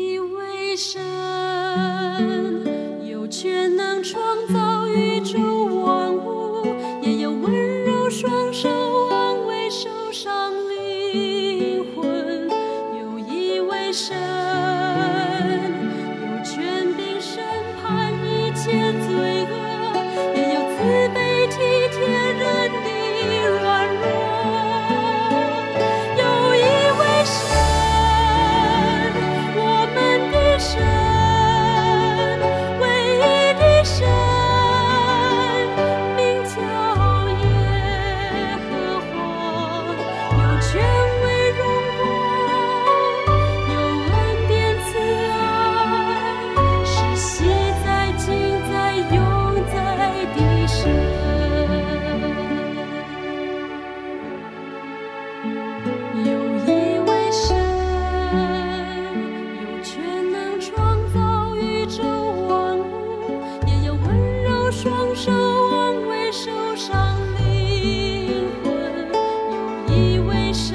一位神，有权能创造宇宙万物，也有温柔双手安慰受伤灵魂。有一位神，有权柄审判一切罪恶，也有慈悲体贴人的软弱。有一位神，我们的神，唯一的神，名叫耶和华，有权威荣光，有恩典慈爱，是昔在今在永在的神。有一位神，有权能创造宇宙万物，也有温柔双手安慰受伤灵魂。有一位神，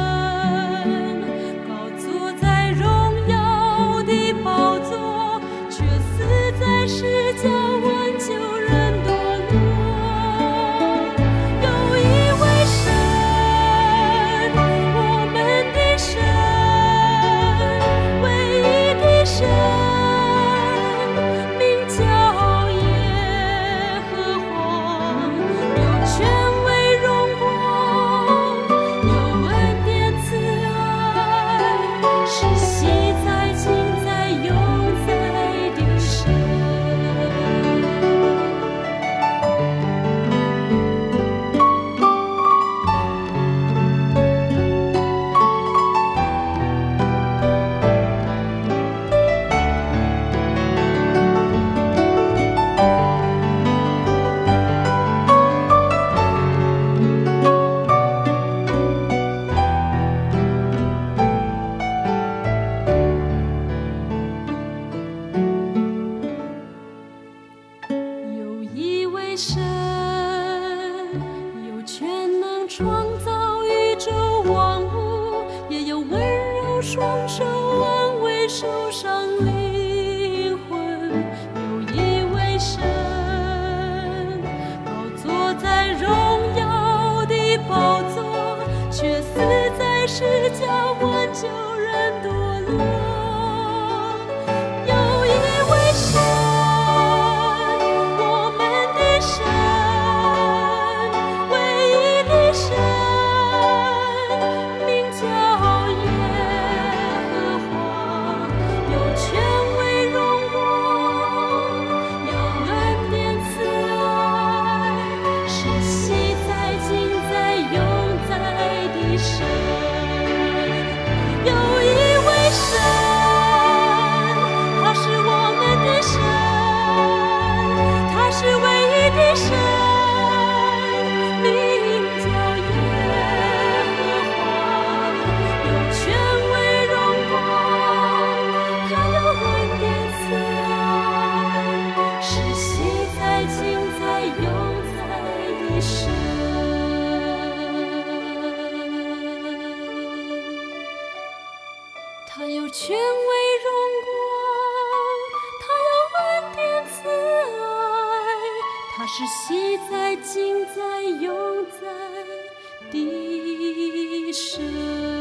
高坐在荣耀的宝座，却死在世界挽救人堕落。有一位神，我们的神，唯一的神，名叫耶和华，有权威荣光，有恩典慈爱，是昔在今在永在的神。有一位神，有权能创造宇宙万物，也有温柔双手安慰受伤灵魂。有一位神，高坐在荣耀的宝座，却死在世界挽救人堕落。有一位神，我们的神，唯一的神，名叫耶和华，有权威荣光，有恩典慈爱，是昔在今在永在的神。有一位神，他是我们的神，他是唯一的神，名叫耶和华，有权威荣光，他有恩典慈爱，是昔在今在永在的神。他有权威荣光，他有恩典慈爱，他是昔在今在永在的神。